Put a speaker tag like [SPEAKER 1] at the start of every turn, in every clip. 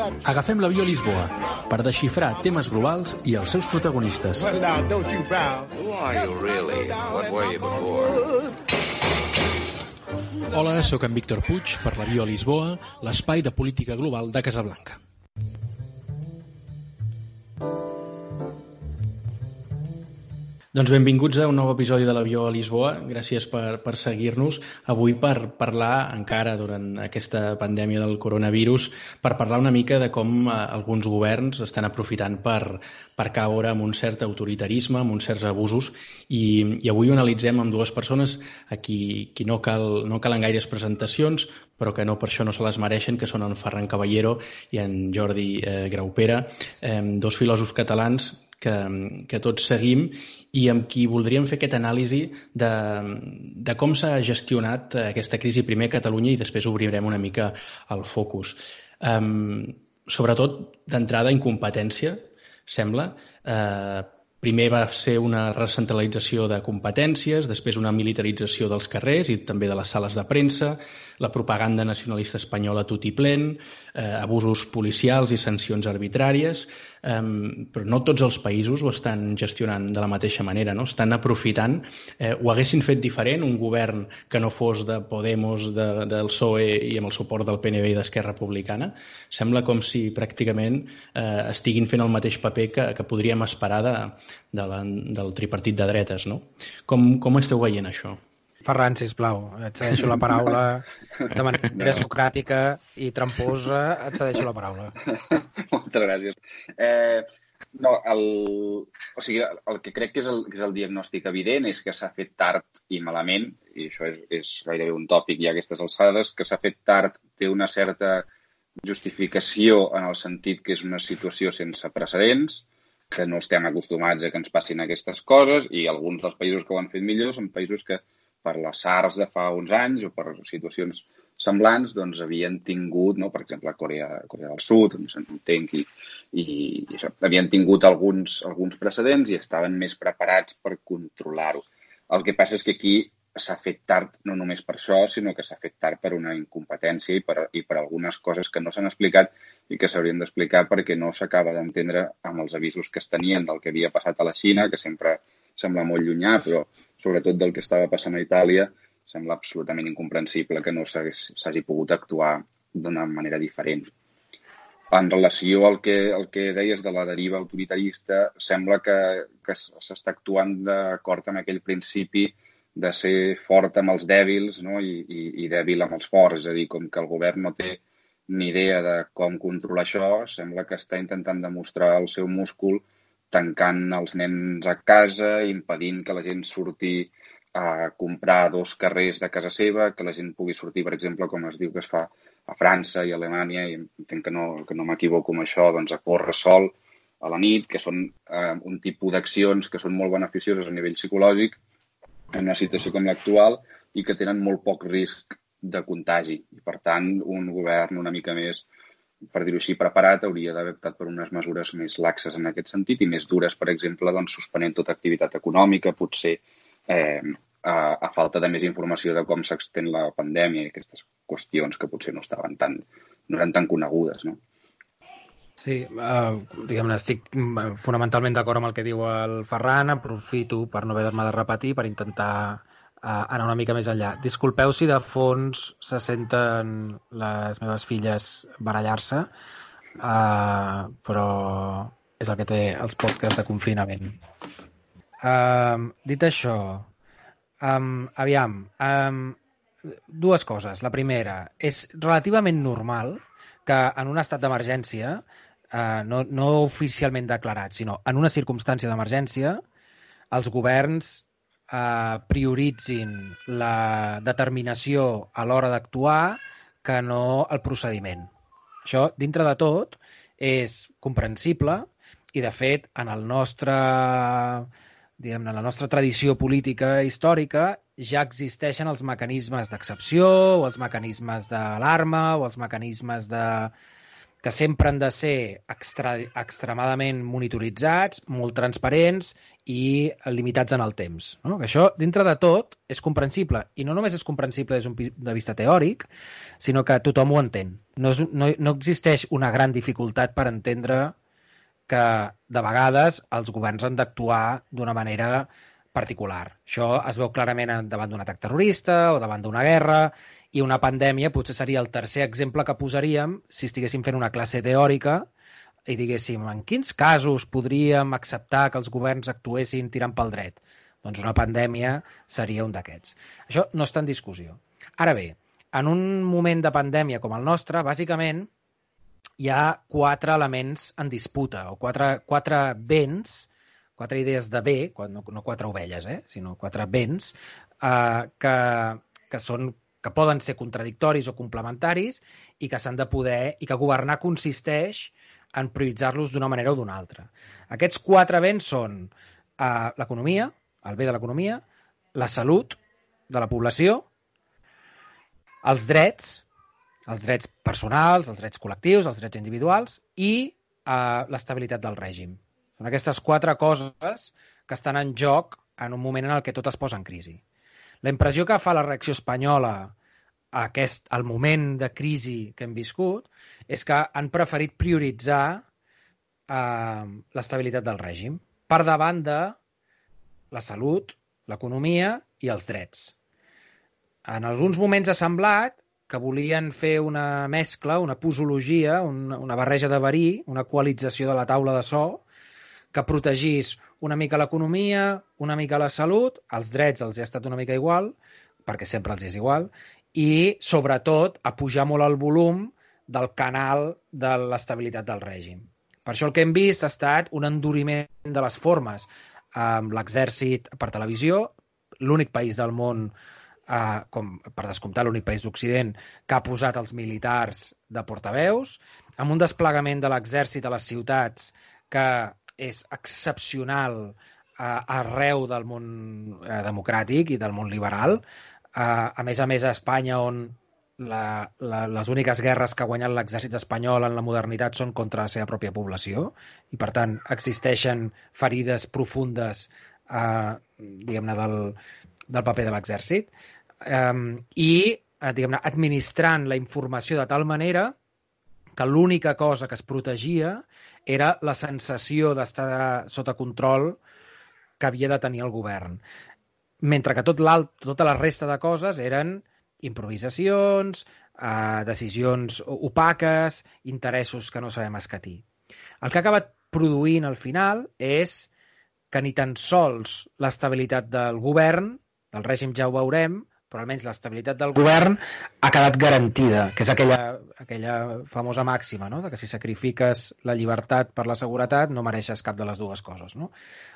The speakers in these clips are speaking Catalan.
[SPEAKER 1] Agafem l'avió a Lisboa per desxifrar temes globals i els seus protagonistes. Hola, sóc en Víctor Puig per l'avió a Lisboa, l'espai de política global de Casablanca. Doncs benvinguts a un nou episodi de l'Avió a Lisboa. Gràcies per seguir-nos. Avui per parlar, encara durant aquesta pandèmia del coronavirus, per parlar una mica de com alguns governs estan aprofitant per caure amb un cert autoritarisme, amb uns certs abusos. I avui ho analitzem amb dues persones a qui no calen gaires presentacions, però que no per això no se les mereixen, que són en Ferran Caballero i en Jordi Graupera, dos filòsofs catalans que tots seguim i amb qui voldríem fer aquesta anàlisi de com s'ha gestionat aquesta crisi primer a Catalunya i després obrirem una mica el focus. Sobretot, d'entrada, incompetència, sembla. Primer va ser una recentralització de competències, després una militarització dels carrers i també de les sales de premsa, la propaganda nacionalista espanyola tot i plen, abusos policials i sancions arbitràries, però no tots els països ho estan gestionant de la mateixa manera, no? Estan aprofitant. Ho haguessin fet diferent, un govern que no fos de Podemos, del PSOE i amb el suport del PNV i d'Esquerra Republicana. Sembla com si pràcticament estiguin fent el mateix paper que podríem esperar del tripartit de dretes, no? Com esteu veient això?
[SPEAKER 2] Ferran, sisplau, et cedeixo la paraula de manera socràtica i tramposa, et cedeixo la paraula.
[SPEAKER 3] Moltes gràcies. El que crec que és el diagnòstic evident és que s'ha fet tard i malament, i això és gairebé un tòpic ja a aquestes alçades, que s'ha fet tard té una certa justificació en el sentit que és una situació sense precedents, que no estem acostumats a que ens passin aquestes coses, i alguns dels països que ho han fet millor són països que per les SARS de fa uns anys o per situacions semblants, doncs havien tingut, no? Per exemple, Corea del Sud, entenc, i això, havien tingut alguns precedents i estaven més preparats per controlar-ho. El que passa és que aquí s'ha fet tard no només per això, sinó que s'ha fet tard per una incompetència i per algunes coses que no s'han explicat i que s'haurien d'explicar perquè no s'acaba d'entendre amb els avisos que es tenien del que havia passat a la Xina, que sempre sembla molt llunyà, però sobretot del que estava passant a Itàlia, sembla absolutament incomprensible que no s'hagi pogut actuar d'una manera diferent. En relació al que deies de la deriva autoritarista, sembla que s'està actuant d'acord amb aquell principi de ser fort amb els dèbils, no? I dèbil amb els forts. És a dir, com que el govern no té ni idea de com controlar això, sembla que està intentant demostrar el seu múscul tancant els nens a casa, impedint que la gent surti a comprar 2 carrers de casa seva, que la gent pugui sortir, per exemple, com es diu que es fa a França i a Alemanya, i entenc que no m'equivoco amb això, doncs a córrer sol a la nit, que són un tipus d'accions que són molt beneficioses a nivell psicològic en una situació com l'actual i que tenen molt poc risc de contagi. I, per tant, un govern una mica més, per dir-ho així, preparat, hauria d'haver optat per unes mesures més laxes en aquest sentit i més dures, per exemple, doncs, suspenent tota activitat econòmica, potser a falta de més informació de com s'extén la pandèmia i aquestes qüestions que potser no eren tan conegudes, no?
[SPEAKER 2] Sí, diguem-ne, estic fonamentalment d'acord amb el que diu el Ferran, aprofito per no haver-me de repetir, per intentar anar una mica més enllà. Disculpeu si de fons se senten les meves filles barallar-se, però és el que té els podcasts de confinament. Dit això, dues coses. La primera, és relativament normal que en un estat d'emergència, no oficialment declarat, sinó en una circumstància d'emergència, els governs prioritzin la determinació a l'hora d'actuar que no el procediment. Això, dintre de tot, és comprensible i, de fet, en la nostra tradició política històrica ja existeixen els mecanismes d'excepció o els mecanismes d'alarma o els mecanismes que sempre han de ser extremadament monitoritzats, molt transparents i limitats en el temps. No? Que això, dintre de tot, és comprensible. I no només és comprensible des d'un punt de vista teòric, sinó que tothom ho entén. No existeix una gran dificultat per entendre que, de vegades, els governs han d'actuar d'una manera particular. Això es veu clarament davant d'un atac terrorista o davant d'una guerra, i una pandèmia potser seria el tercer exemple que posaríem si estiguéssim fent una classe teòrica i diguéssim en quins casos podríem acceptar que els governs actuessin tirant pel dret. Doncs una pandèmia seria un d'aquests. Això no està en discussió. Ara bé, en un moment de pandèmia com el nostre, bàsicament hi ha 4 elements en disputa, o 4 béns, 4 idees de bé, no 4 ovelles, sinó 4 béns, que poden ser contradictoris o complementaris i que s'han de poder, i que governar consisteix en prioritzar-los d'una manera o d'una altra. Aquests 4 béns són l'economia, el bé de l'economia, la salut de la població, els drets personals, els drets col·lectius, els drets individuals i l'estabilitat del règim. Són aquestes 4 coses que estan en joc en un moment en el que tot es posa en crisi. La impressió que fa la reacció espanyola al moment de crisi que hem viscut és que han preferit prioritzar l'estabilitat del règim per davant de la salut, l'economia i els drets. En alguns moments ha semblat que volien fer una mescla, una posologia, una barreja de verí, una coalització de la taula de so, que protegís una mica l'economia, una mica la salut, els drets els ha estat una mica igual, perquè sempre els és igual, i, sobretot, a pujar molt el volum del canal de l'estabilitat del règim. Per això el que hem vist ha estat un enduriment de les formes amb l'exèrcit per televisió, l'únic país del món, com per descomptar l'únic país d'Occident, que ha posat els militars de portaveus, amb un desplegament de l'exèrcit a les ciutats que és excepcional arreu del món democràtic i del món liberal. A més, a Espanya, on les úniques guerres que ha guanyat l'exèrcit espanyol en la modernitat són contra la seva pròpia població i, per tant, existeixen ferides profundes diguem-ne, del paper de l'exèrcit. I, diguem-ne, administrant la informació de tal manera que l'única cosa que es protegia era la sensació d'estar sota control que havia de tenir el govern. Mentre que tota la resta de coses eren improvisacions, decisions opaques, interessos que no sabem escatir. El que ha acabat produint al final és que ni tan sols l'estabilitat del govern, del règim ja ho veurem, però almenys l'estabilitat del govern ha quedat garantida, que és aquella famosa màxima, no? De que si sacrifiques la llibertat per la seguretat no mereixes cap de les dues coses. No?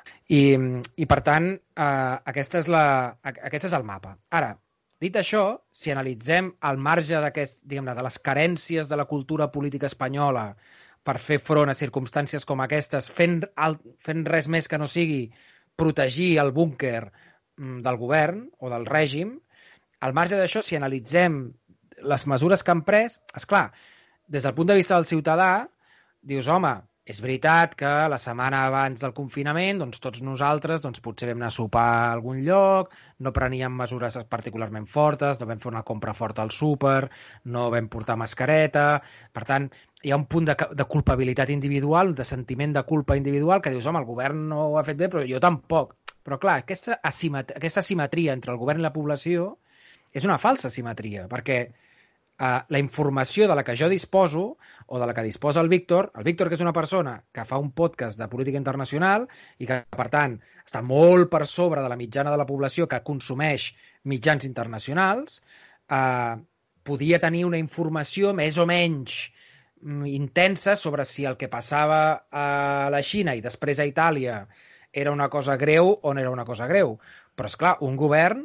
[SPEAKER 2] I per tant, aquest és el mapa. Ara, dit això, si analitzem al marge de les carències de la cultura política espanyola per fer front a circumstàncies com aquestes, fent res més que no sigui protegir el búnquer del govern o del règim, al marge d'això, si analitzem les mesures que han pres, esclar, des del punt de vista del ciutadà, dius, home, és veritat que la setmana abans del confinament doncs, tots nosaltres potser vam anar a sopar a algun lloc, no preníem mesures particularment fortes, no vam fer una compra forta al súper, no vam portar mascareta. Per tant, hi ha un punt de culpabilitat individual, de sentiment de culpa individual, que dius, home, el govern no ho ha fet bé, però jo tampoc. Però clar, aquesta asimetria entre el govern i la població és una falsa simetria, perquè la informació de la que jo disposo o de la que disposa el Víctor, que és una persona que fa un podcast de política internacional i que, per tant, està molt per sobre de la mitjana de la població que consumeix mitjans internacionals, podia tenir una informació més o menys intensa sobre si el que passava a la Xina i després a Itàlia era una cosa greu o no era una cosa greu. Però, esclar, un govern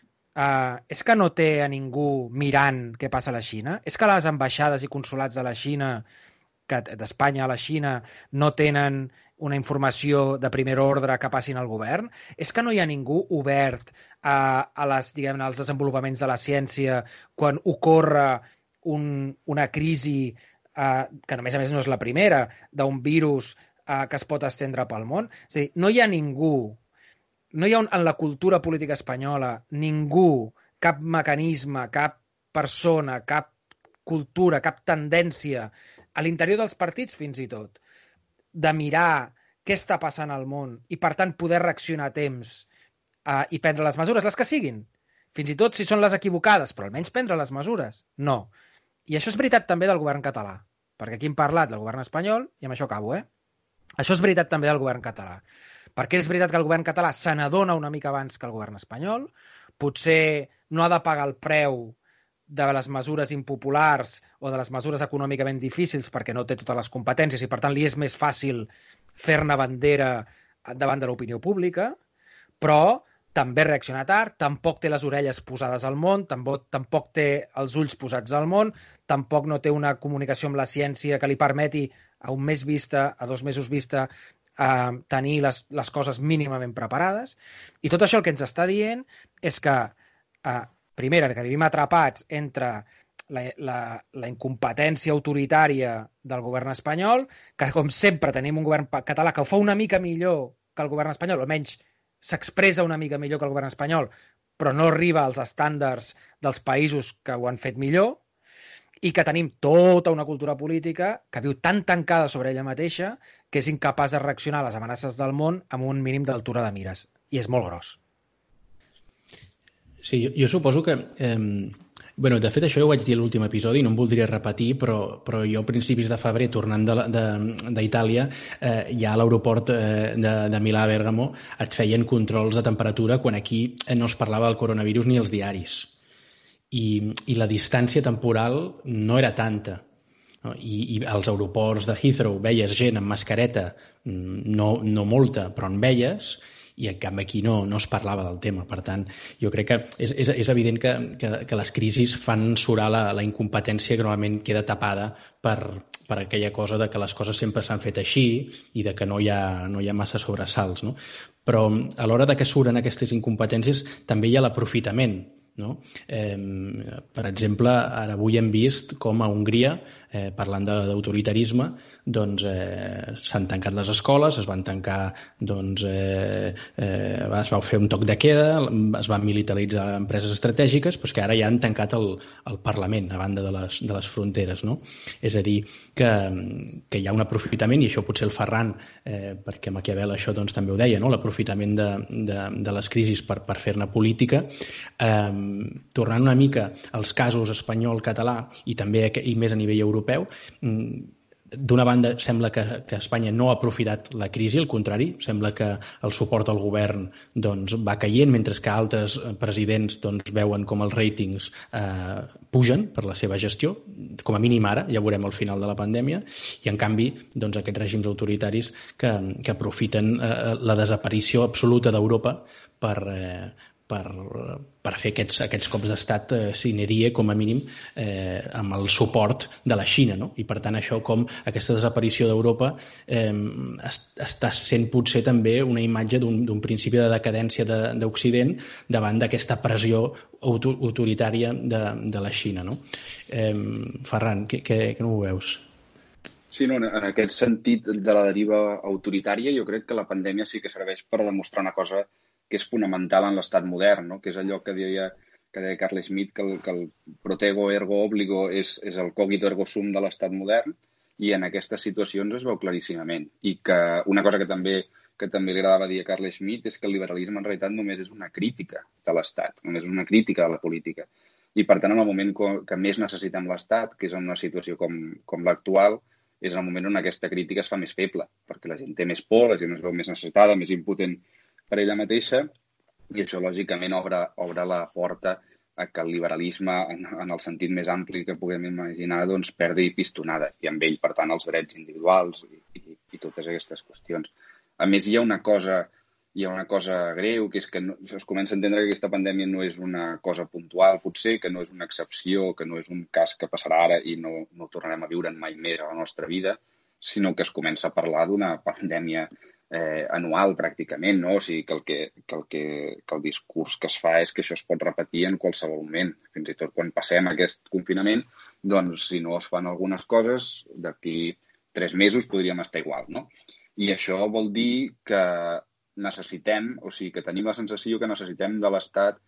[SPEAKER 2] és que no té a ningú mirant què passa a la Xina? És que les ambaixades i consulats de la Xina, d'Espanya a la Xina, no tenen una informació de primer ordre que passin al govern? És que no hi ha ningú obert als desenvolupaments de la ciència quan ocorre una crisi que a més no és la primera, d'un virus que es pot estendre pel món. És a dir, no hi ha ningú, no hi ha en la cultura política espanyola ningú, cap mecanisme, cap persona, cap cultura, cap tendència, a l'interior dels partits fins i tot, de mirar què està passant al món i, per tant, poder reaccionar a temps i prendre les mesures, les que siguin. Fins i tot si són les equivocades, però almenys prendre les mesures. No. I això és veritat també del govern català, perquè aquí hem parlat del govern espanyol, i amb això acabo, Això és veritat també del govern català. Perquè és veritat que el govern català se n'adona una mica abans que el govern espanyol, potser no ha de pagar el preu de les mesures impopulars o de les mesures econòmicament difícils perquè no té totes les competències i, per tant, li és més fàcil fer-ne bandera davant de l'opinió pública, però també reacciona tard, tampoc té les orelles posades al món, tampoc té els ulls posats al món, tampoc no té una comunicació amb la ciència que li permeti a un mes vista, a 2 mesos vista, tenir les coses mínimament preparades. I tot això el que ens està dient és que, primera, que vivim atrapats entre la incompetència autoritària del govern espanyol, que com sempre tenim un govern català que ho fa una mica millor que el govern espanyol, almenys s'expressa una mica millor que el govern espanyol, però no arriba als estàndards dels països que ho han fet millor, i que tenim tota una cultura política que viu tan tancada sobre ella mateixa que és incapaç de reaccionar a les amenaces del món amb un mínim d'altura de mires. I és molt gros.
[SPEAKER 1] Sí, jo suposo que... de fet, això ja ho vaig dir a l'últim episodi, no em voldria repetir, però jo a principis de febrer, tornant d'Itàlia, ja a l'aeroport de Milà-Bèrgamo et feien controls de temperatura quan aquí no es parlava del coronavirus ni als diaris. I la distància temporal no era tanta. No? I als aeroports de Heathrow veies gent amb mascareta, no molta, però en veies, i en canvi aquí no es parlava del tema. Per tant, jo crec que és evident que les crisis fan surar la incompetència que normalment queda tapada per aquella cosa de que les coses sempre s'han fet així i de que no hi ha massa sobresalts. No? Però a l'hora de que suren aquestes incompetències també hi ha l'aprofitament. No? Per exemple, ara avui hem vist com a Hongria, parlant d'autoritarisme, doncs s'han tancat les escoles, es van tancar, es va fer un toc de queda, es van militaritzar empreses estratègiques, però que ara ja han tancat el Parlament a banda de les fronteres. No? És a dir, que hi ha un aprofitament, i això potser el Ferran, perquè Maquiavel això doncs, també ho deia, no? L'aprofitament de les crisis per fer-ne política. Tornant una mica als casos espanyol-català i també i més a nivell europeu, d'una banda sembla que Espanya no ha aprofitat la crisi, al contrari, sembla que el suport al govern doncs, va caient, mentre que altres presidents doncs, veuen com els ràtings pugen per la seva gestió, com a mínim ara, ja veurem al final de la pandèmia, i en canvi doncs, aquests règims autoritaris que aprofiten la desaparició absoluta d'Europa per fer aquests cops d'estat sine die, com a mínim, amb el suport de la Xina. No? I, per tant, això com aquesta desaparició d'Europa està sent potser també una imatge d'un principi de decadència d'Occident davant d'aquesta pressió autoritària de la Xina. No? Ferran, que no ho veus?
[SPEAKER 3] Sí, no, en aquest sentit de la deriva autoritària, jo crec que la pandèmia sí que serveix per demostrar una cosa que és fonamental en l'estat modern, no? Que és allò que deia Carl Schmitt, que el protego ergo obligo és el cogito ergo sum de l'estat modern, i en aquestes situacions es veu claríssimament. I que una cosa que també li agradava dir a Carl Schmitt és que el liberalisme en realitat només és una crítica de l'estat, només és una crítica de la política. I per tant, en el moment que més necessitem l'estat, que és en una situació com l'actual, és el moment on aquesta crítica es fa més feble, perquè la gent té més por, la gent es veu més necessitada, més impotent per ella mateixa, i això lògicament obre la porta a que el liberalisme, en el sentit més ampli que puguem imaginar, doncs perdi pistonada, i amb ell, per tant, els drets individuals i totes aquestes qüestions. A més, hi ha una cosa greu, que és que es comença a entendre que aquesta pandèmia no és una cosa puntual, potser, que no és una excepció, que no és un cas que passarà ara i no tornarem a viure mai més a la nostra vida, sinó que es comença a parlar d'una pandèmia anual pràcticament, no? O sigui que el discurs que es fa és que això es pot repetir en qualsevol moment. Fins i tot quan passem aquest confinament, doncs si no es fan algunes coses, d'aquí 3 mesos podríem estar igual, no? I això vol dir que necessitem, o sigui, que tenim la sensació que necessitem de l'Estat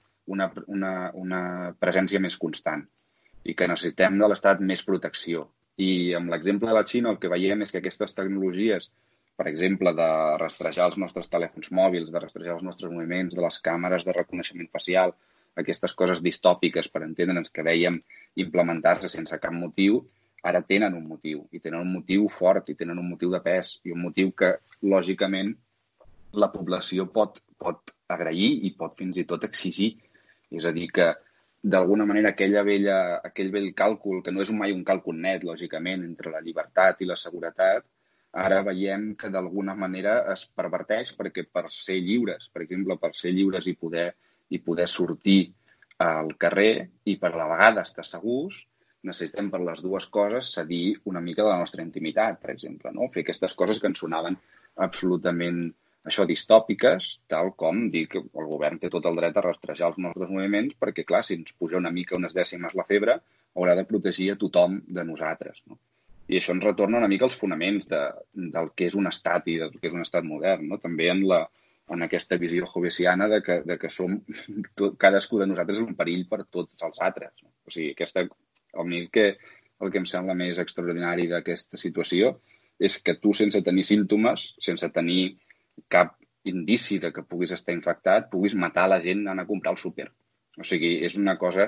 [SPEAKER 3] una presència més constant i que necessitem de l'Estat més protecció. I amb l'exemple de la Xina el que veiem és que aquestes tecnologies, per exemple, de rastrejar els nostres telèfons mòbils, de rastrejar els nostres moviments, de les càmeres de reconeixement facial, aquestes coses distòpiques, per entendre'ns, que dèiem implementar-se sense cap motiu, ara tenen un motiu, i tenen un motiu fort, i tenen un motiu de pes, i un motiu que, lògicament, la població pot agrair i pot fins i tot exigir. És a dir, que d'alguna manera aquell vell càlcul, que no és mai un càlcul net, lògicament, entre la llibertat i la seguretat, ara veiem que d'alguna manera es perverteix perquè per ser lliures, per exemple, per ser lliures i poder sortir al carrer i per a la vegada estar segurs, necessitem per les dues coses cedir una mica de la nostra intimitat, per exemple, no? Fer aquestes coses que ens sonaven absolutament distòpiques, tal com dir que el govern té tot el dret a rastrejar els nostres moviments perquè, clar, si ens puja una mica unes dècimes la febre, haurà de protegir a tothom de nosaltres, no? I això ens retorna una mica als fonaments del que és un estat i del que és un estat modern, no? També en aquesta visió hobbesiana de que som cadascú de nosaltres és un perill per tots els altres, no? O sigui, el que em sembla més extraordinari d'aquesta situació és que tu, sense tenir símptomes, sense tenir cap indici de que puguis estar infectat, puguis matar la gent anant a comprar al súper. O sigui, és una cosa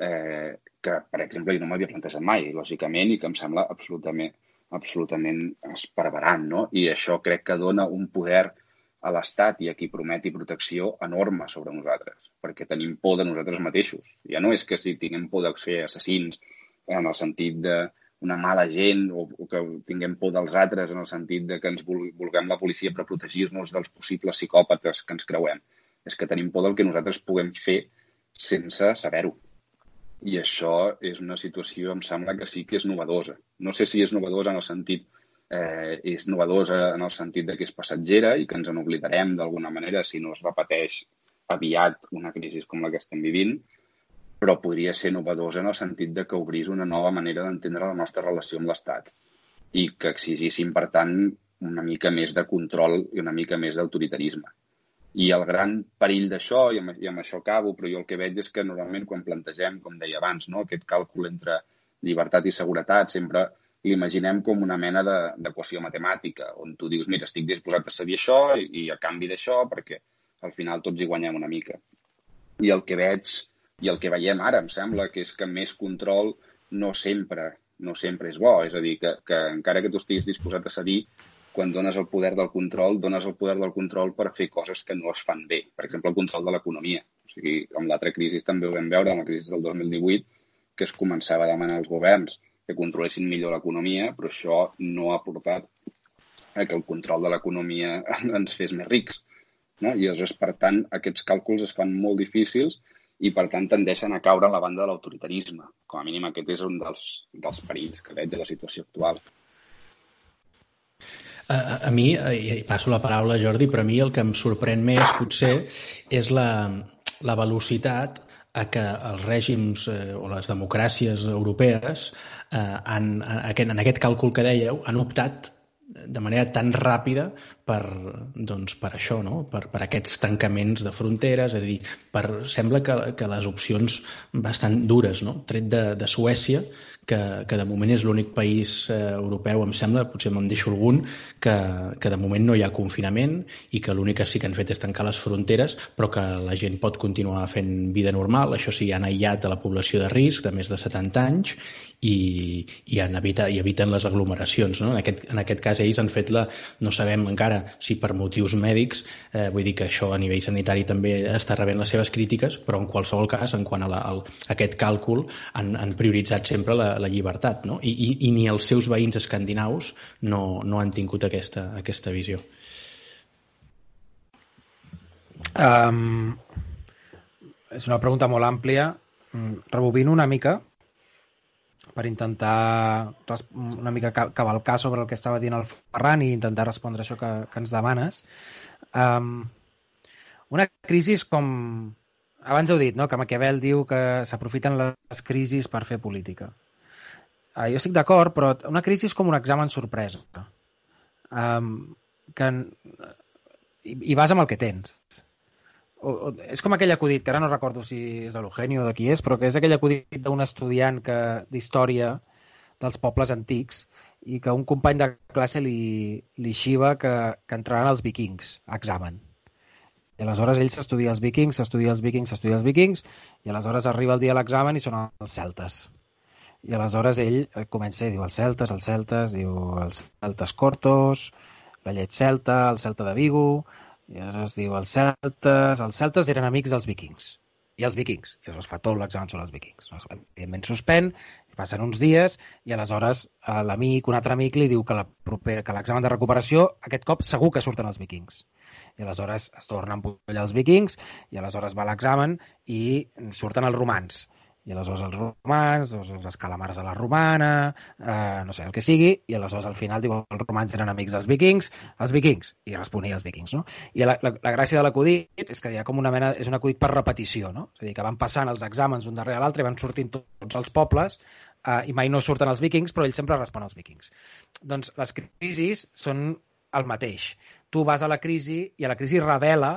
[SPEAKER 3] que, per exemple, jo no m'havia plantejat mai, lògicament, i que em sembla absolutament esparverant, no? I això crec que dona un poder a l'Estat i a qui prometi protecció enorme sobre nosaltres, perquè tenim por de nosaltres mateixos. Ja no és que si tinguem por de ser assassins en el sentit d'una mala gent o que tinguem por dels altres en el sentit de que ens vulguem la policia per protegir-nos dels possibles psicòpates que ens creuem. És que tenim por del que nosaltres puguem fer sense saber-ho. I això és una situació, em sembla que sí que és novedosa. No sé si és novedosa en el sentit de que és passatgera i que ens n'oblidarem d'alguna manera si no es repeteix aviat una crisi com la que estem vivint, però podria ser novedosa en el sentit de que obrís una nova manera d'entendre la nostra relació amb l'Estat i que exigíssim, per tant, una mica més de control i una mica més d'autoritarisme. I el gran perill d'això, i amb això acabo, però jo el que veig és que normalment quan plantegem, com deia abans, no, aquest càlcul entre llibertat i seguretat, sempre l'imaginem com una mena d'equació matemàtica, on tu dius, mira, estic disposat a cedir això i a canvi d'això, perquè al final tots hi guanyem una mica. I el que veig i el que veiem ara, em sembla, que és que més control no sempre és bo. És a dir, que encara que tu estiguis disposat a cedir, quan dones el poder del control per fer coses que no es fan bé. Per exemple, el control de l'economia. O sigui, amb l'altra crisi també ho vam veure, amb la crisi del 2018, que es començava a demanar als governs que controlessin millor l'economia, però això no ha portat a que el control de l'economia ens fes més rics, no? I llavors, per tant, aquests càlculs es fan molt difícils i, per tant, tendeixen a caure a la banda de l'autoritarisme. Com a mínim, aquest és un dels perills que veig de la situació actual.
[SPEAKER 1] A mi, i passo la paraula a Jordi, però a mi el que em sorprèn més, potser, és la velocitat a què els règims o les democràcies europees, en aquest càlcul que dèieu, han optat de manera tan ràpida per això, no? Per aquests tancaments de fronteres, és a dir, sembla que les opcions bastant dures, no? Tret de Suècia, que de moment és l'únic país europeu, em sembla, potser me'n deixo algun, que de moment no hi ha confinament i que l'únic que sí que han fet és tancar les fronteres, però que la gent pot continuar fent vida normal. Això sí, han aïllat a la població de risc de més de 70 anys i eviten les aglomeracions, no? En aquest cas ells han fet no sabem encara si per motius mèdics, vull dir que això a nivell sanitari també està rebent les seves crítiques, però en qualsevol cas, en quant a aquest càlcul, han prioritzat sempre la llibertat, no? I ni els seus veïns escandinaus no han tingut aquesta visió.
[SPEAKER 2] És una pregunta molt àmplia. Rebobino una mica per intentar una mica cavalcar sobre el que estava dient el Ferran i intentar respondre això que ens demanes. Una crisi és com... Abans heu dit, no?, que Maquiavel diu que s'aprofiten les crisis per fer política. Jo estic d'acord, però una crisi és com un examen sorpresa. I vas amb el que tens. És com aquell acudit, que ara no recordo si és de l'Eugenio o de qui és, però que és aquell acudit d'un estudiant d'història dels pobles antics i que un company de classe li xiva que entraran els vikings a examen. I aleshores ell s'estudia els vikings, i aleshores arriba el dia de l'examen i són els celtes. I aleshores ell comença i diu els celtes, diu els celtes cortos, la llet celta, el celta de Vigo, i aleshores diu els celtes eren amics dels vikings. I aleshores fa tot l'examen sobre els vikings. Evidentment suspèn, passen uns dies, i aleshores un altre amic li diu que l'examen de recuperació aquest cop segur que surten els vikings. I aleshores es torna a empollar els vikings, i aleshores va a l'examen i surten els romans. I aleshores els romans, els calamars de la romana, no sé, el que sigui, i aleshores al final diu els romans eren amics dels vikings, i responia els vikings, no? I la gràcia de l'acudit és que hi ha com una mena, és un acudit per repetició, no? És a dir, que van passant els exàmens un darrere l'altre i van sortint tots els pobles, i mai no surten els vikings, però ell sempre respon als vikings. Doncs les crisis són el mateix. Tu vas a la crisi i a la crisi revela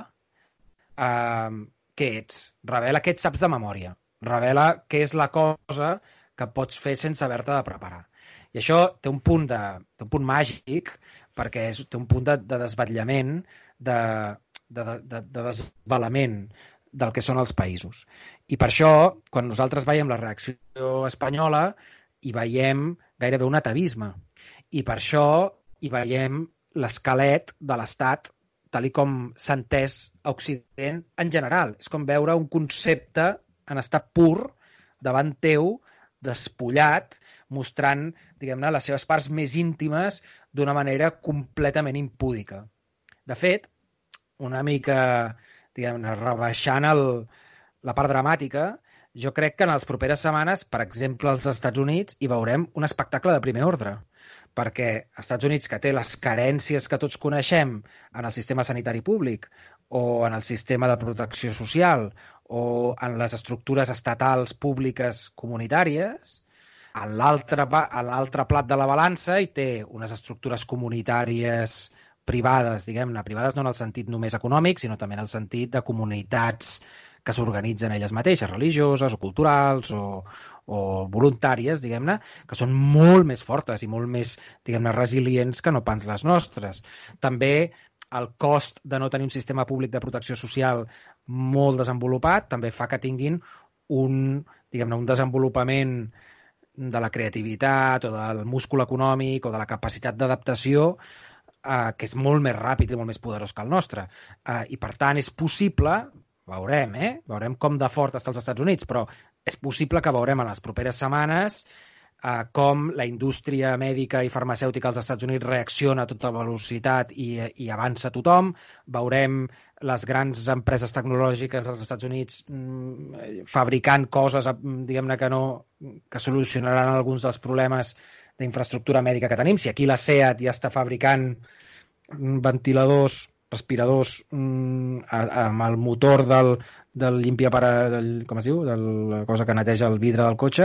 [SPEAKER 2] què ets, revela què et saps de memòria, revela què és la cosa que pots fer sense haver-te de preparar. I això té un punt màgic, perquè té un punt de desvetllament, de desvelament del que són els països. I per això, quan nosaltres veiem la reacció espanyola, hi veiem gairebé un atavisme. I per això hi veiem l'esquelet de l'Estat tal com s'ha entès a Occident en general. És com veure un concepte en estat pur davant teu, despullat, mostrant, diguem-ne, les seves parts més íntimes d'una manera completament impúdica. De fet, una mica, diguem-ne, rebaixant la part dramàtica, jo crec que en les properes setmanes, per exemple, als Estats Units, hi veurem un espectacle de primer ordre, perquè als Estats Units, que té les carències que tots coneixem en el sistema sanitari públic, o en el sistema de protecció social, o en les estructures estatals públiques comunitàries, a l'altre plat de la balança hi té unes estructures comunitàries privades, diguem-ne, privades no en el sentit només econòmic, sinó també en el sentit de comunitats que s'organitzen elles mateixes, religioses o culturals o voluntàries, diguem-ne, que són molt més fortes i molt més, diguem-ne, resilients que no pas les nostres. També el cost de no tenir un sistema públic de protecció social molt desenvolupat també fa que tinguin un desenvolupament de la creativitat o del múscul econòmic o de la capacitat d'adaptació que és molt més ràpid i molt més poderós que el nostre. I per tant és possible, veurem com de fort està els Estats Units, però és possible que veurem en les properes setmanes com la indústria mèdica i farmacèutica als Estats Units reacciona a tota velocitat i avança tothom. Veurem les grans empreses tecnològiques als Estats Units fabricant coses, diguem-ne, que solucionaran alguns dels problemes d'infraestructura mèdica que tenim. Si aquí la SEAT ja està fabricant ventiladors, respiradors amb el motor del com es diu? De la cosa que neteja el vidre del cotxe,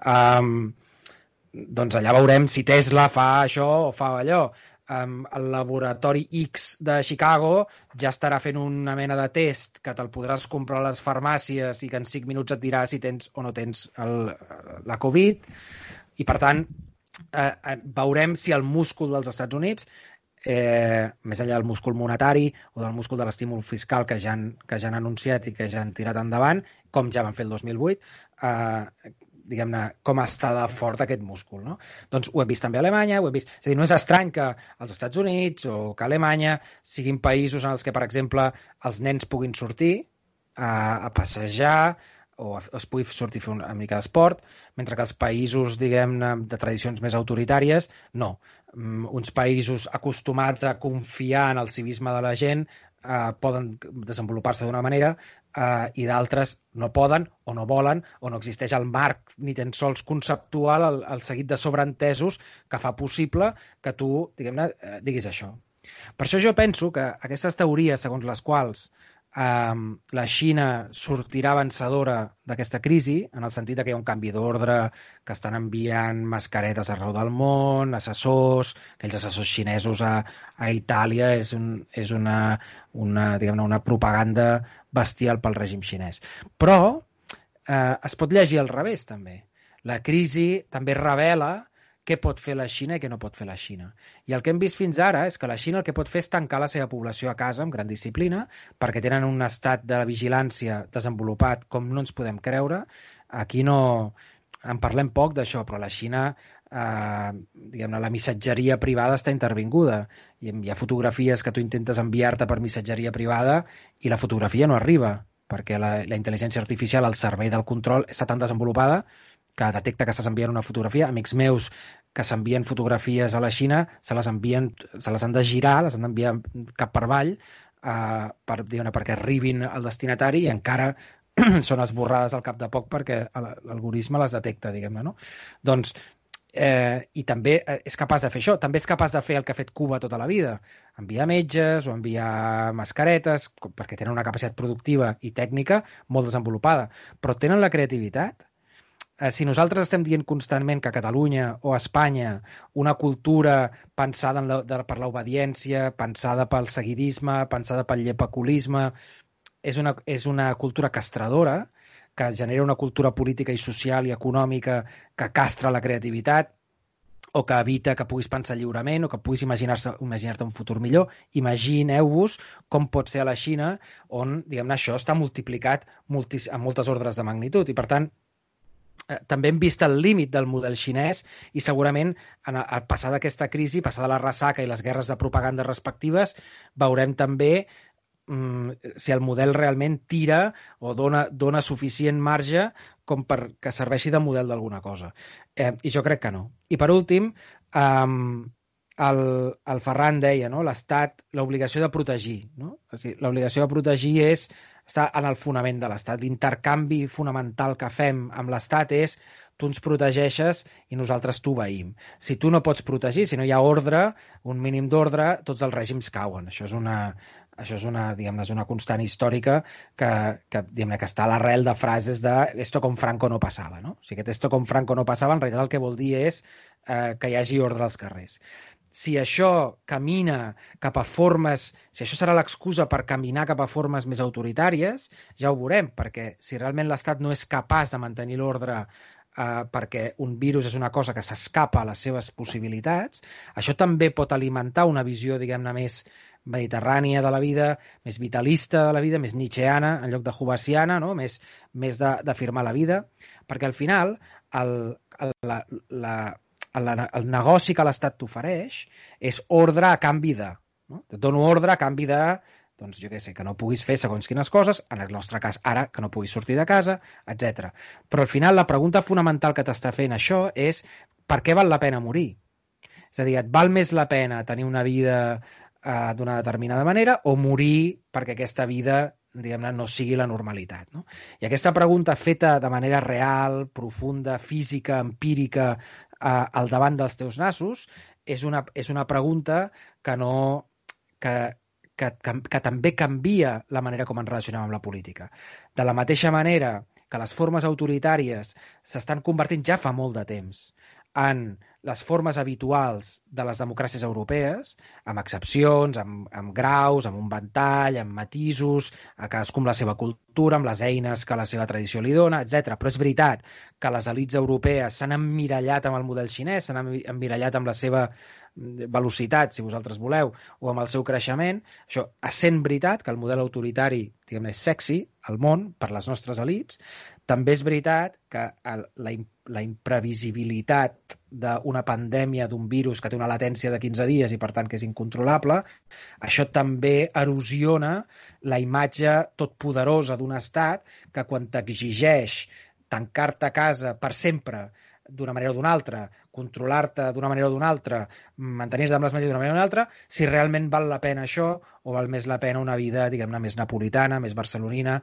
[SPEAKER 2] doncs allà veurem si Tesla fa això o fa allò. El laboratori X de Chicago ja estarà fent una mena de test que te'l podràs comprar a les farmàcies i que en 5 minuts et dirà si tens o no tens la Covid. I per tant, veurem si el múscul dels Estats Units, més enllà del múscul monetari o del múscul de l'estímul fiscal que ja han anunciat i que ja han tirat endavant, com ja van fer el 2008, diguem-ne, com està de fort aquest múscul, no? Doncs ho hem vist també a Alemanya, És a dir, no és estrany que els Estats Units o que Alemanya siguin països en els que, per exemple, els nens puguin sortir a passejar o es pugui sortir a fer una mica d'esport, mentre que els països, diguem-ne, de tradicions més autoritàries, no. Uns països acostumats a confiar en el civisme de la gent poden desenvolupar-se d'una manera i d'altres no poden o no volen o no existeix el marc ni tan sols conceptual, el seguit de sobreentesos que fa possible que tu, diguem-ne, diguis això. Per això jo penso que aquestes teories segons les quals la Xina sortirà vencedora d'aquesta crisi, en el sentit que hi ha un canvi d'ordre, que estan enviant mascaretes arreu del món, assessors, aquells assessors xinesos a Itàlia és una propaganda bestial pel règim xinès. Però es pot llegir al revés, també. La crisi també revela què pot fer la Xina i què no pot fer la Xina. I el que hem vist fins ara és que la Xina el que pot fer és tancar la seva població a casa amb gran disciplina, perquè tenen un estat de vigilància desenvolupat com no ens podem creure. Aquí no en parlem poc d'això, però la Xina, diguem-ne, la missatgeria privada està intervinguda. Hi ha fotografies que tu intentes enviar-te per missatgeria privada i la fotografia no arriba, perquè la intel·ligència artificial al servei del control està tan desenvolupada que detecta que estàs enviant una fotografia. Amics meus que s'envien fotografies a la Xina se les han de girar, les han d'enviar cap per avall perquè arribin al destinatari i encara són esborrades al cap de poc perquè l'algoritme les detecta, diguem-ne, no? Doncs, i també és capaç de fer això, també és capaç de fer el que ha fet Cuba tota la vida, enviar metges o enviar mascaretes, perquè tenen una capacitat productiva i tècnica molt desenvolupada, però tenen la creativitat. Si nosaltres estem dient constantment que a Catalunya o a Espanya una cultura pensada per l'obediència, pensada pel seguidisme, pensada pel llepaculisme, és una cultura castradora, que genera una cultura política i social i econòmica que castra la creativitat o que evita que puguis pensar lliurement o que puguis imaginar-te un futur millor. Imagineu-vos com pot ser a la Xina on, diguem-ne, això està multiplicat a moltes ordres de magnitud i, per tant, també hem vist el límit del model xinès i segurament al passar d'aquesta crisi, passada la ressaca i les guerres de propaganda respectives, veurem també si el model realment tira o dona suficient marge com perquè serveixi de model d'alguna cosa. I jo crec que no. I per últim, el Ferran deia, no? L'Estat, l'obligació de protegir. No? O sigui, l'obligació de protegir està en el fonament de l'Estat. L'intercanvi fonamental que fem amb l'Estat és tu ens protegeixes i nosaltres t'obeïm. Si tu no pots protegir, si no hi ha ordre, un mínim d'ordre, tots els règims cauen. Això és una constant històrica que està a l'arrel de frases de esto con Franco no passava. No? O sigui, aquest esto con Franco no passava en realitat el que vol dir és que hi hagi ordre als carrers. Si això camina cap a formes, si això serà l'excusa per caminar cap a formes més autoritàries, ja ho veurem, perquè si realment l'Estat no és capaç de mantenir l'ordre perquè un virus és una cosa que s'escapa a les seves possibilitats, això també pot alimentar una visió, diguem-ne, més mediterrània de la vida, més vitalista de la vida, més nietzscheana en lloc de hobbesiana, no? més d'afirmar la vida, perquè al final el negoci que l'Estat t'ofereix és ordre a canvi de. No? Et dono ordre a canvi de, doncs jo què sé, que no puguis fer segons quines coses, en el nostre cas ara, que no puguis sortir de casa, etc. Però al final la pregunta fonamental que t'està fent això és per què val la pena morir? És a dir, et val més la pena tenir una vida d'una determinada manera o morir perquè aquesta vida, diguem-ne, no sigui la normalitat. No? I aquesta pregunta feta de manera real, profunda, física, empírica, al davant dels teus nassos, és una pregunta que també canvia la manera com ens relacionem amb la política. De la mateixa manera que les formes autoritàries s'estan convertint ja fa molt de temps en les formes habituals de les democràcies europees, amb excepcions, amb graus, amb un ventall, amb matisos, a cadascú amb la seva cultura, amb les eines que la seva tradició li dona, etc. Però és veritat que les elits europees s'han emmirallat amb el model xinès, s'han emmirallat amb la seva velocitat, si vosaltres voleu, o amb el seu creixement. Això, essent veritat que el model autoritari, diguem-ne, és sexy al món per les nostres elits, també és veritat que la imprevisibilitat d'una pandèmia, d'un virus que té una latència de 15 dies i per tant que és incontrolable, això també erosiona la imatge totpoderosa d'un estat que quan t'exigeix tancar-te a casa per sempre d'una manera o d'una altra, controlar-te d'una manera o d'una altra, mantenir-te amb les medides d'una manera o d'una altra, si realment val la pena això o val més la pena una vida, diguem-ne, més napolitana, més barcelonina,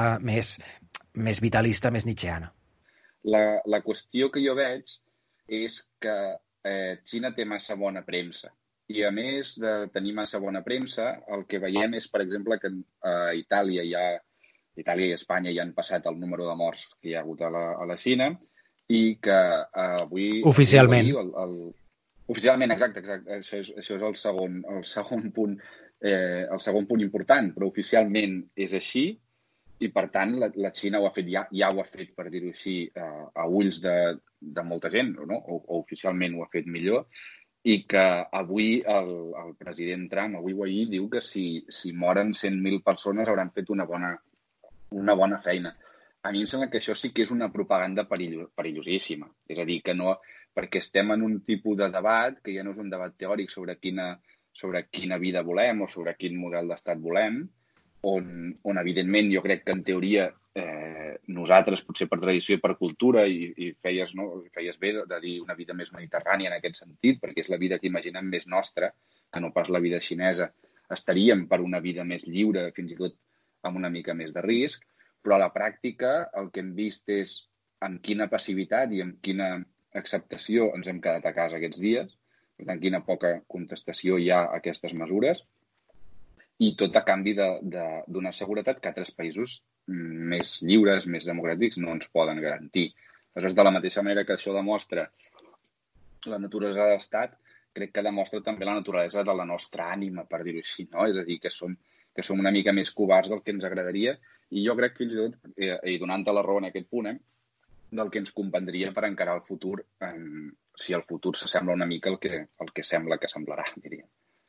[SPEAKER 2] més vitalista, més nietzscheana.
[SPEAKER 3] La qüestió que jo veig és que Xina té massa bona premsa. I a més de tenir massa bona premsa, el que veiem és, per exemple, que a Itàlia i Espanya ja han passat el número de morts que hi ha hagut a la Xina i que avui...
[SPEAKER 2] Oficialment.
[SPEAKER 3] Oficialment, exacte. Això és el segon punt important, però oficialment és així i, per tant, la Xina ho ha fet, ja ho ha fet, per dir-ho així, a ulls de molta gent, no? O oficialment ho ha fet millor, i que avui el president Trump, avui o ahir, diu que si moren 100.000 persones hauran fet una bona feina. A mi em sembla que això sí que és una propaganda perillosíssima. És a dir, que no, perquè estem en un tipus de debat que ja no és un debat teòric sobre quina vida volem o sobre quin model d'estat volem, on evidentment jo crec que en teoria nosaltres, potser per tradició i per cultura, i feies bé de dir una vida més mediterrània en aquest sentit, perquè és la vida que imaginem més nostra, que no pas la vida xinesa, estaríem per una vida més lliure, fins i tot amb una mica més de risc, però a la pràctica el que hem vist és amb quina passivitat i amb quina acceptació ens hem quedat a casa aquests dies, per tant, quina poca contestació hi ha a aquestes mesures, i tot a canvi d'una seguretat que altres països més lliures, més democràtics, no ens poden garantir. Aleshores, de la mateixa manera que això demostra la naturalesa de l'Estat, crec que demostra també la naturalesa de la nostra ànima, per dir-ho així, no? És a dir, que som una mica més covards del que ens agradaria, i jo crec fins i tot, i donant-te la raó en aquest punt, del que ens convendria per encarar el futur, si el futur s'assembla una mica al que sembla que semblarà, diria.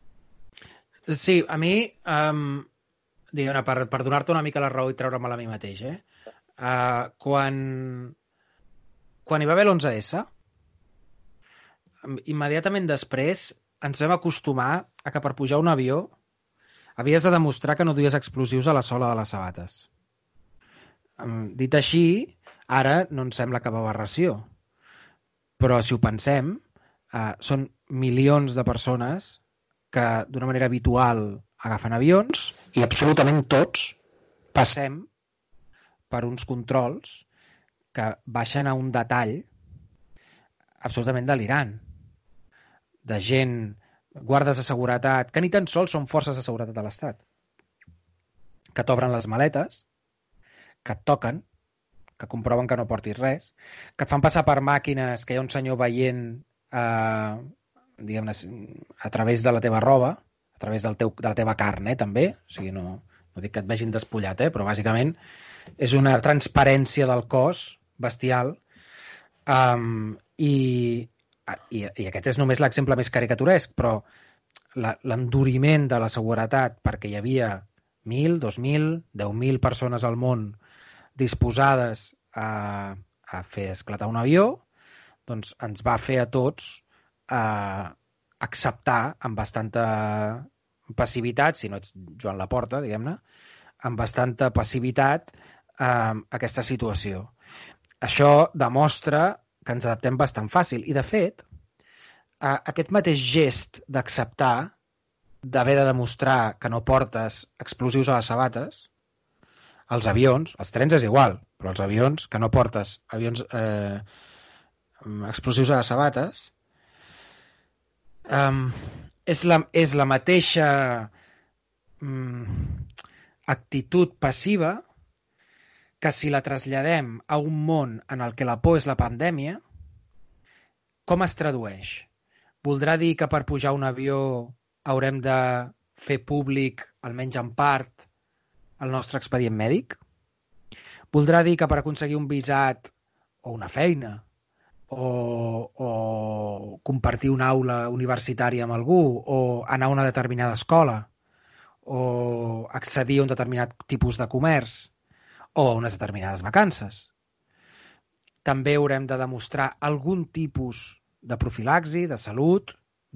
[SPEAKER 2] Sí, a mi, diguem-ne, per donar-te una mica la raó i treure-me-la a mi mateix, quan hi va haver l'11S, immediatament després ens vam acostumar a que per pujar a un avió havies de demostrar que no duies explosius a la sola de les sabates. Dit així, ara no ens sembla cap aberració, però si ho pensem, són milions de persones que d'una manera habitual agafen avions i absolutament tots passem per uns controls que baixen a un detall absolutament delirant. De gent, guardes de seguretat, que ni tan sols són forces de seguretat de l'Estat, que t'obren les maletes, que et toquen, que comproven que no portis res, que et fan passar per màquines que hi ha un senyor veient diguem-ne, a través de la teva roba, a través de la teva carn, també. O sigui, no dic que et vegin despullat, però bàsicament és una transparència del cos bestial. I aquest és només l'exemple més caricaturesc, però l'enduriment de la seguretat perquè hi havia 1.000, 2.000, 10.000 persones al món disposades a fer esclatar un avió, doncs ens va fer a tots acceptar amb bastanta passivitat, si no ets Joan Laporta, diguem-ne, amb bastanta passivitat aquesta situació. Això demostra que ens adaptem bastant fàcil. I, de fet, aquest mateix gest d'acceptar, d'haver de demostrar que no portes explosius a les sabates, els avions, els trens és igual, però els avions, que no portes explosius a les sabates, és la mateixa actitud passiva que si la traslladem a un món en el que la por és la pandèmia, com es tradueix? Voldrà dir que per pujar a un avió haurem de fer públic, almenys en part, el nostre expedient mèdic? Voldrà dir que per aconseguir un visat o una feina o compartir una aula universitària amb algú o anar a una determinada escola o accedir a un determinat tipus de comerç o a unes determinades vacances, també haurem de demostrar algun tipus de profilaxi, de salut,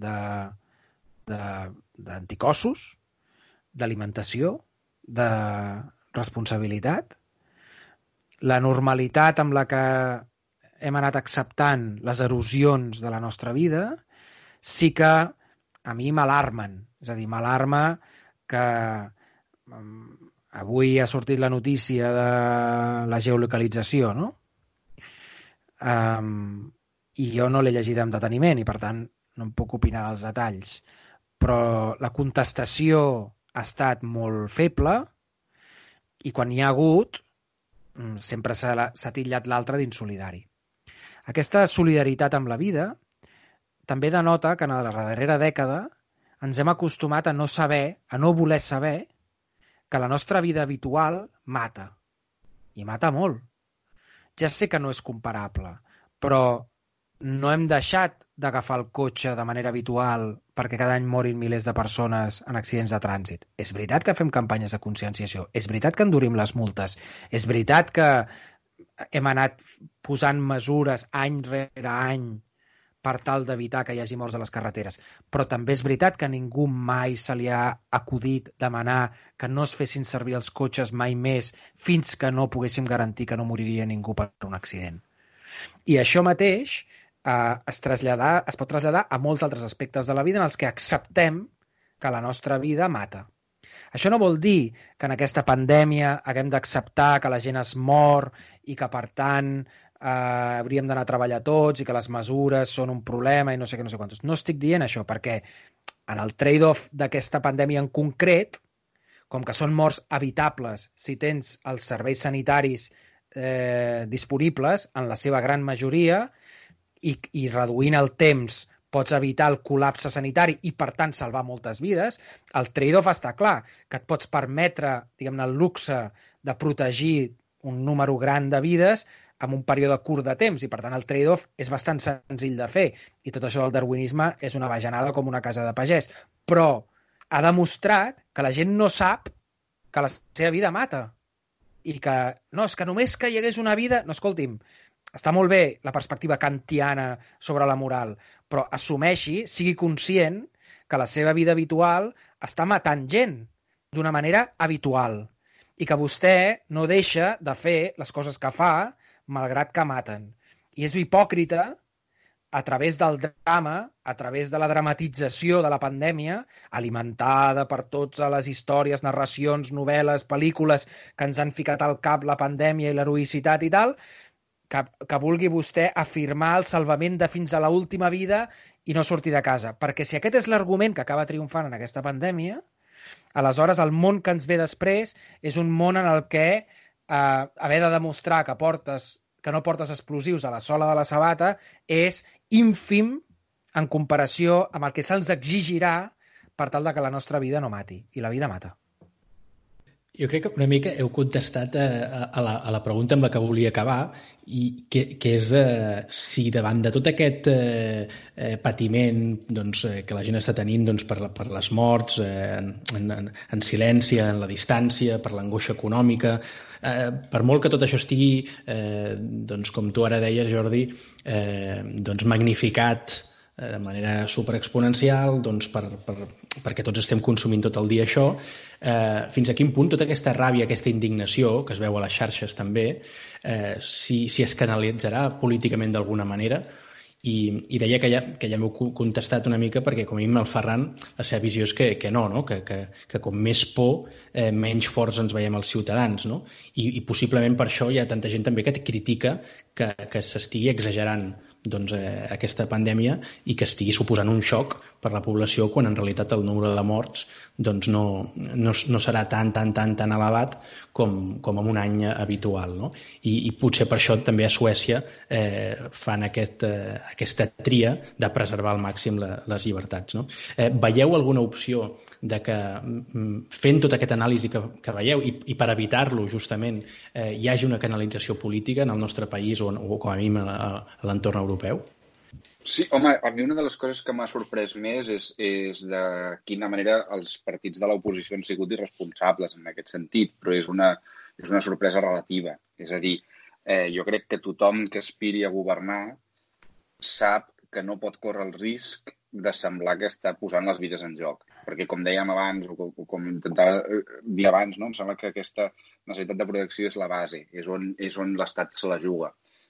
[SPEAKER 2] d'anticossos, d'alimentació, de responsabilitat. La normalitat amb la que hem anat acceptant les erosions de la nostra vida, sí que a mi m'alarmen. És a dir, m'alarma que avui ha sortit la notícia de la geolocalització, no? I jo no l'he llegida amb deteniment i, per tant, no em puc opinar dels detalls. Però la contestació ha estat molt feble i quan hi ha hagut sempre s'ha titllat l'altre d'insolidari. Aquesta solidaritat amb la vida també denota que en la darrera dècada ens hem acostumat a no saber, a no voler saber que la nostra vida habitual mata. I mata molt. Ja sé que no és comparable, però no hem deixat d'agafar el cotxe de manera habitual perquè cada any morin milers de persones en accidents de trànsit. És veritat que fem campanyes de conscienciació, és veritat que endurim les multes, és veritat que hem anat posant mesures any rere any per tal d'evitar que hi hagi morts a les carreteres. Però també és veritat que a ningú mai se li ha acudit demanar que no es fessin servir els cotxes mai més fins que no poguéssim garantir que no moriria ningú per un accident. I això mateix es pot traslladar a molts altres aspectes de la vida en els que acceptem que la nostra vida mata. Això no vol dir que en aquesta pandèmia haguem d'acceptar que la gent es mor i que, per tant, hauríem d'anar a treballar tots i que les mesures són un problema i no sé què, no sé quantos. No estic dient això perquè en el trade-off d'aquesta pandèmia en concret, com que són morts evitables si tens els serveis sanitaris disponibles, en la seva gran majoria, i reduint el temps pots evitar el col·lapse sanitari i, per tant, salvar moltes vides, el trade-off està clar, que et pots permetre, diguem-ne, el luxe de protegir un número gran de vides en un període curt de temps, i, per tant, el trade-off és bastant senzill de fer. I tot això del darwinisme és una bajanada com una casa de pagès. Però ha demostrat que la gent no sap que la seva vida mata. I que, no, és que només que hi hagués una vida... No, escolti'm, està molt bé la perspectiva kantiana sobre la moral, però assumeixi, sigui conscient que la seva vida habitual està matant gent d'una manera habitual i que vostè no deixa de fer les coses que fa malgrat que maten. I és hipòcrita a través del drama, a través de la dramatització de la pandèmia, alimentada per totes les històries, narracions, novel·les, pel·lícules que ens han ficat al cap la pandèmia i l'heroïcitat i tal, que vulgui vostè afirmar el salvament de fins a l'última vida i no sortir de casa. Perquè si aquest és l'argument que acaba triomfant en aquesta pandèmia, aleshores el món que ens ve després és un món en el que haver de demostrar que no portes explosius a la sola de la sabata és ínfim en comparació amb el que se'ns exigirà per tal de que la nostra vida no mati. I la vida mata.
[SPEAKER 1] Jo crec que una mica heu contestat a la pregunta amb la que volia acabar, i que és si davant de tot aquest patiment que la gent està tenint per les morts, en silenci, en la distància, per l'angoixa econòmica, per molt que tot això estigui, com tu ara deies, Jordi, magnificat de manera superexponencial, perquè tots estem consumint tot el dia això, fins a quin punt tota aquesta ràbia, aquesta indignació, que es veu a les xarxes també, si es canalitzarà políticament d'alguna manera. I deia que ja m'heu contestat una mica perquè, com a mínim, el Ferran, la seva visió és que no, que com més por, menys forts ens veiem els ciutadans, no? I possiblement per això hi ha tanta gent també que critica que s'estigui exagerant aquesta pandèmia i que estigui suposant un xoc per la població quan en realitat el número de morts no serà tan elevat com en un any habitual, no? I potser per això també a Suècia fan aquesta tria de preservar al màxim les llibertats, no? Veieu alguna opció de que fent tot aquest anàlisi que veieu i per evitar-lo justament hi hagi una canalització política en el nostre país o com a mínim a l'entorn europeu?
[SPEAKER 3] Sí, home, a mi una de les coses que m'ha sorprès més és de quina manera els partits de l'oposició han sigut irresponsables en aquest sentit, però és una sorpresa relativa. És a dir, jo crec que tothom que aspiri a governar sap que no pot córrer el risc de semblar que està posant les vides en joc. Perquè, com dèiem abans, o com intentava dir abans, no? Em sembla que aquesta necessitat de protecció és la base, és on l'Estat se la juga.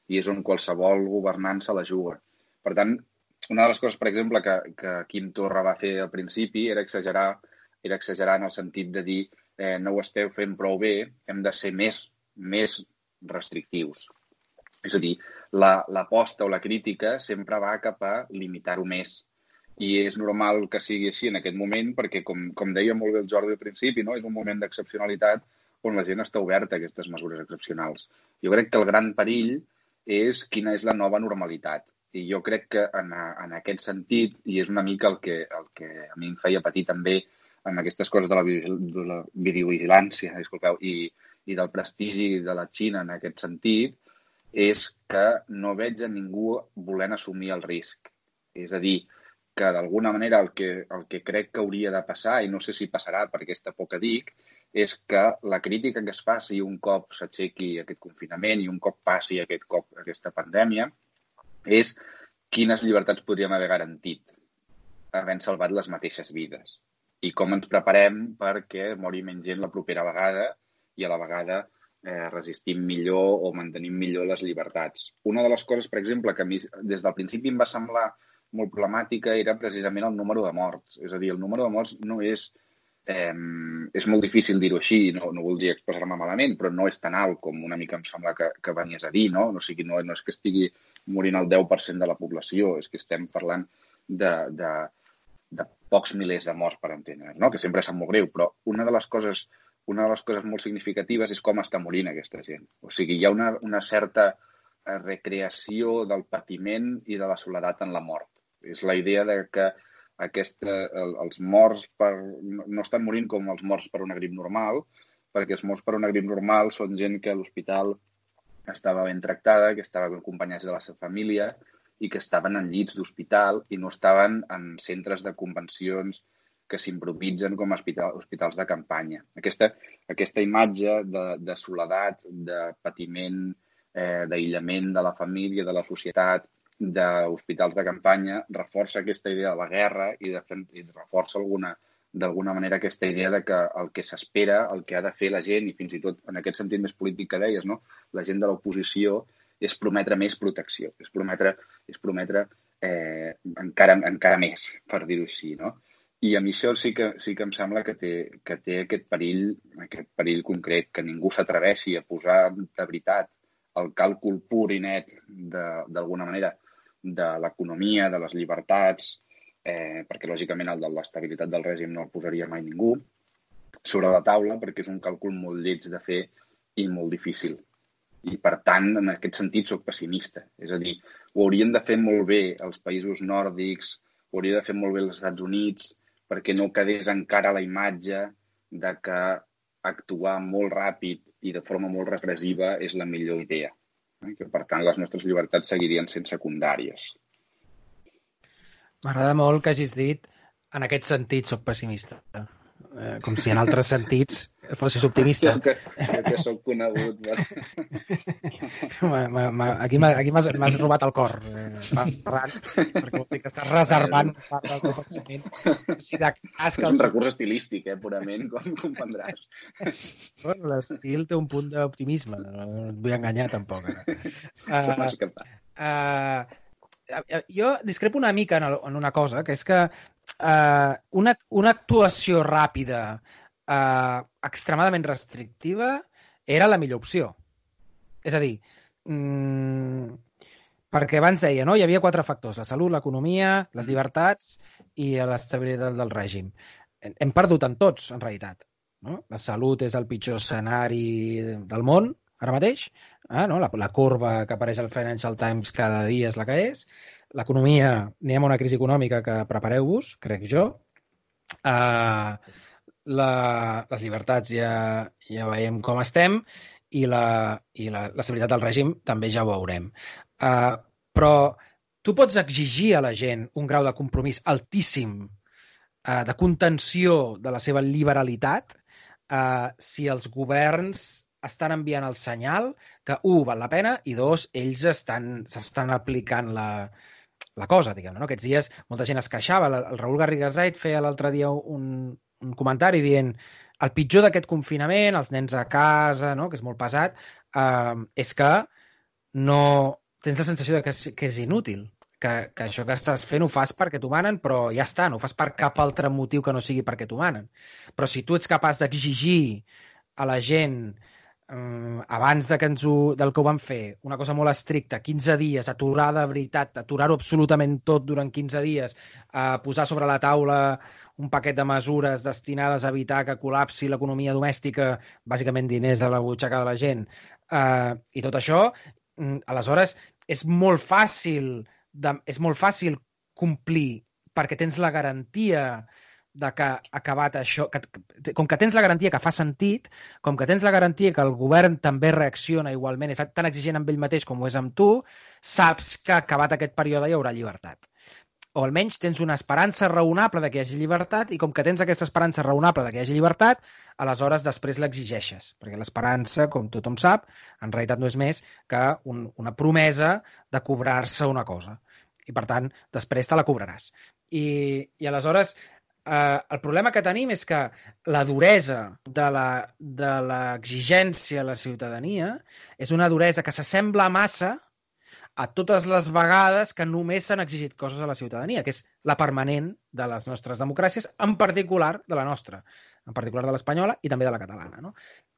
[SPEAKER 3] i és on qualsevol governant se la juga. Per tant, una de les coses, per exemple, que Quim Torra va fer al principi era exagerar en el sentit de dir no ho esteu fent prou bé, hem de ser més restrictius. És a dir, l'aposta o la crítica sempre va cap a limitar-ho més. I és normal que sigui així en aquest moment perquè, com deia molt bé el Jordi al principi, no? És un moment d'excepcionalitat on la gent està oberta a aquestes mesures excepcionals. Jo crec que el gran perill és quina és la nova normalitat. I jo crec que en aquest sentit, i és una mica el que a mi em feia patir també en aquestes coses de la videovigilància, disculpeu, i del prestigi de la Xina en aquest sentit, és que no veig a ningú volent assumir el risc. És a dir, que d'alguna manera el que crec que hauria de passar, i no sé si passarà per aquesta por que dic, és que la crítica que es faci un cop s'aixequi aquest confinament i un cop passi aquesta pandèmia és quines llibertats podríem haver garantit havent salvat les mateixes vides i com ens preparem perquè mori menys gent la propera vegada i a la vegada resistim millor o mantenim millor les llibertats. Una de les coses, per exemple, que a mi des del principi em va semblar molt problemàtica era precisament el número de morts. És a dir, el número de morts no és... és molt difícil dir-ho així, no voldria expressar-me malament, però no és tan alt com una mica em sembla que venies a dir, no? O sigui, no és que estigui morint el 10% de la població, és que estem parlant de pocs milers de morts, per entendre'ns, no? Que sempre sap molt greu, però una de les coses molt significatives és com està morint aquesta gent. O sigui, hi ha una certa recreació del patiment i de la soledat en la mort. És la idea de que els morts no estan morint com els morts per una grip normal, perquè els morts per una grip normal són gent que a l'hospital estava ben tractada, que estava acompanyats de la seva família i que estaven en llits d'hospital i no estaven en centres de convencions que s'improvisen com a hospitals de campanya. Aquesta imatge de soledat, de patiment, d'aïllament de la família, de la societat, d'hospitals de campanya, reforça aquesta idea de la guerra i reforça d'alguna manera aquesta idea de que el que s'espera, el que ha de fer la gent, i fins i tot en aquest sentit més polític que deies, no? La gent de l'oposició és prometre més protecció, és prometre encara més, per dir-ho així, no? I a mi això sí que em sembla que té aquest perill concret, que ningú s'atreveixi a posar de veritat el càlcul pur i net d'alguna manera de l'economia, de les llibertats, perquè lògicament el de l'estabilitat del règim no el posaria mai ningú, sobre la taula, perquè és un càlcul molt lleig de fer i molt difícil. I per tant, en aquest sentit, soc pessimista. És a dir, ho haurien de fer molt bé els països nòrdics, ho hauria de fer molt bé els Estats Units, perquè no quedés encara la imatge de que actuar molt ràpid i de forma molt repressiva és la millor idea. Que, per tant, les nostres llibertats seguirien sent secundàries.
[SPEAKER 2] M'agrada molt que hagis dit en aquest sentit soc pessimista. Com si en altres sentits fossis optimista.
[SPEAKER 3] Que soc conegut.
[SPEAKER 2] Aquí m'has robat el cor. Perquè vol dir que estàs reservant part del teu pensament. Si de cas
[SPEAKER 3] és un recurs estilístic, purament, com comprendràs.
[SPEAKER 2] Bueno, l'estil té un punt d'optimisme. No et vull enganyar, tampoc. Jo discrepo una mica en una cosa, que és que una actuació ràpida extremadament restrictiva era la millor opció. És a dir, perquè abans deia, no? Hi havia 4 factors: la salut, l'economia, les llibertats i l'estabilitat del règim. Hem perdut en tots, en realitat. No? La salut és el pitjor escenari del món, ara mateix. No? La corba que apareix al Financial Times cada dia és la que és. L'economia, n'hi ha una crisi econòmica que prepareu-vos, crec jo. Les llibertats ja veiem com estem i l'estabilitat del règim també ja ho veurem. Però tu pots exigir a la gent un grau de compromís altíssim, de contenció de la seva liberalitat, si els governs estan enviant el senyal que, 1, val la pena, i 2, ells s'estan aplicant la cosa, diguem-ne. No? Aquests dies molta gent es queixava. El Raül Garrigasait feia l'altre dia un comentari dient el pitjor d'aquest confinament, els nens a casa, no? Que és molt pesat, és que tens la sensació de que és inútil, que això que estàs fent ho fas perquè t'ho manen, però ja està, no ho fas per cap altre motiu que no sigui perquè t'ho manen. Però si tu ets capaç d'exigir a la gent abans del que ho van fer, una cosa molt estricta, 15 dies, aturar de veritat, aturar-ho absolutament tot durant 15 dies, posar sobre la taula un paquet de mesures destinades a evitar que col·lapsi l'economia domèstica, bàsicament diners a la butxaca de la gent, i tot això, aleshores és molt fàcil complir perquè tens la garantia de que ha acabat això, com que tens la garantia que fa sentit, com que tens la garantia que el govern també reacciona igualment, és tan exigent amb ell mateix com ho és amb tu, saps que acabat aquest període hi haurà llibertat. O almenys tens una esperança raonable de que hi hagi llibertat, i com que tens aquesta esperança raonable de que hi hagi llibertat, aleshores després l'exigeixes, perquè l'esperança, com tothom sap, en realitat no és més que una promesa de cobrar-se una cosa. I per tant, després te la cobraràs. I aleshores el problema que tenim és que la duresa de l'exigència a la ciutadania és una duresa que s'assembla massa a totes les vegades que només s'han exigit coses a la ciutadania, que és la permanent de les nostres democràcies, en particular de la nostra, en particular de l'espanyola i també de la catalana, no?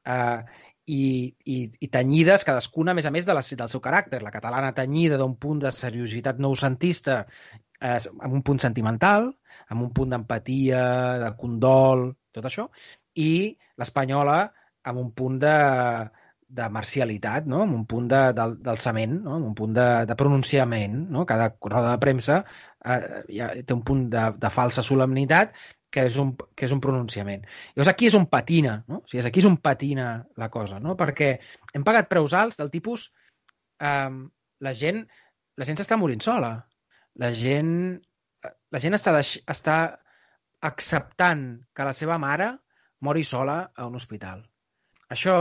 [SPEAKER 2] I tenyides cadascuna, a més del seu caràcter. La catalana tenyida d'un punt de seriositat noucentista, amb un punt sentimental, amb un punt d'empatia, de condol, tot això, i l'espanyola amb un punt de marcialitat, no? Amb un punt d'alçament, no? Amb un punt de pronunciament, no? Cada roda de premsa té un punt de falsa solemnitat que és un pronunciament. Llavors aquí és on patina, no? O sigui, aquí és on patina la cosa, no? Perquè hem pagat preus alts del tipus la gent s'està morint sola. La gent està acceptant que la seva mare mori sola a un hospital. Això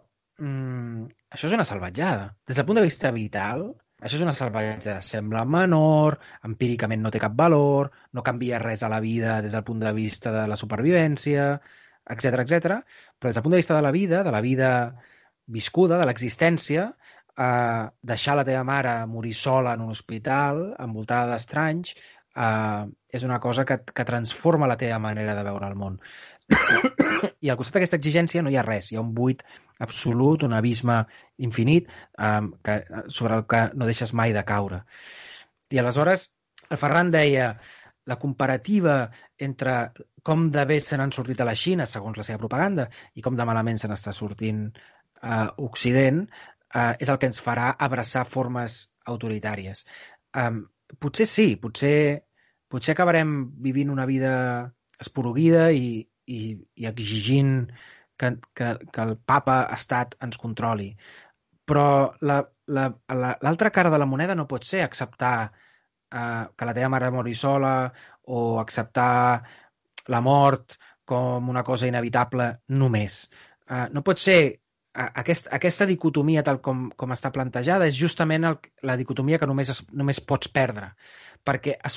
[SPEAKER 2] és una salvatjada. Des del punt de vista vital, això és una salvatjada. Sembla menor, empíricament no té cap valor, no canvia res a la vida des del punt de vista de la supervivència, etc etc. Però des del punt de vista de la vida viscuda, de l'existència, deixar la teva mare morir sola en un hospital, envoltada d'estranys, és una cosa que transforma la teva manera de veure el món. I al costat d'aquesta exigència no hi ha res, hi ha un buit absolut, un abisme infinit sobre el que no deixes mai de caure. I aleshores el Ferran deia la comparativa entre com de bé se n'han sortit a la Xina, segons la seva propaganda, i com de malament se n'està sortint a Occident, és el que ens farà abraçar formes autoritàries. Potser sí, potser acabarem vivint una vida esporuguida i exigint que el papa estat ens controli. Però l'altra cara de la moneda no pot ser acceptar que la teva mare mori sola o acceptar la mort com una cosa inevitable només. No pot ser aquesta dicotomia tal com està plantejada és justament la dicotomia que només pots perdre, perquè es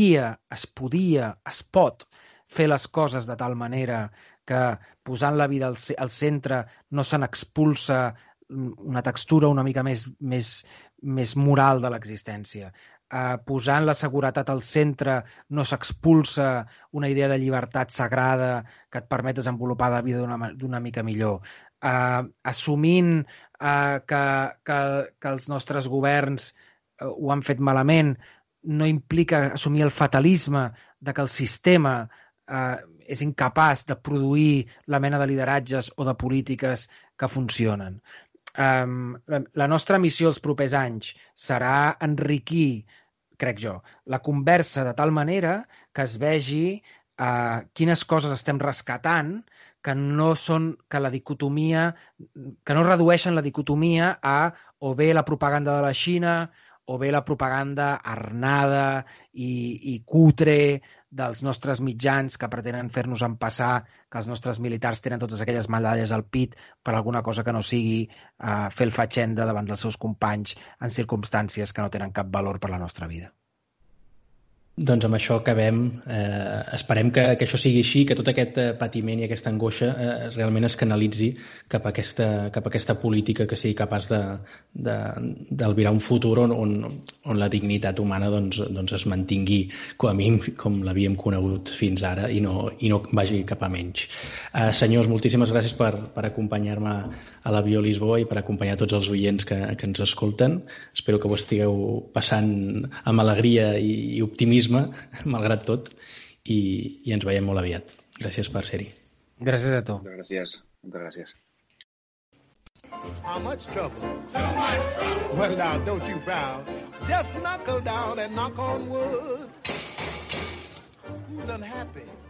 [SPEAKER 2] pot fer les coses de tal manera que posant la vida al centre no se n'expulsa una textura una mica més moral de l'existència. Posant la seguretat al centre no s'expulsa una idea de llibertat sagrada que et permet desenvolupar la vida d'una mica millor. Assumint que els nostres governs ho han fet malament no implica assumir el fatalisme de que el sistema és incapaç de produir la mena de lideratges o de polítiques que funcionen. La nostra missió els propers anys serà enriquir, crec jo, la conversa de tal manera que es vegi quines coses estem rescatant que no redueixen la dicotomia a o bé la propaganda de la Xina o bé la propaganda arnada i cutre dels nostres mitjans que pretenen fer-nos empassar que els nostres militars tenen totes aquelles medalles al pit per alguna cosa que no sigui fer el fatxenda davant dels seus companys en circumstàncies que no tenen cap valor per la nostra vida.
[SPEAKER 1] Doncs amb això acabem. Esperem que això sigui així, que tot aquest patiment i aquesta angoixa realment es canalitzi cap a aquesta política que sigui capaç d'albirar un futur on la dignitat humana doncs es mantingui com a mínim com l'havíem conegut fins ara i no vagi cap a menys. Senyors, moltíssimes gràcies per acompanyar-me a l'Avió Lisboa i per acompanyar tots els oients que ens escolten. Espero que ho estigueu passant amb alegria i optimisme, malgrat tot, i ens veiem molt aviat. Gràcies per ser-hi.
[SPEAKER 2] Gràcies a tu.
[SPEAKER 3] Gràcies. Moltes gràcies.
[SPEAKER 4] How much trouble? Too much trouble. Well, now, don't you frown. Just knuckle down and knock on wood. Who's unhappy?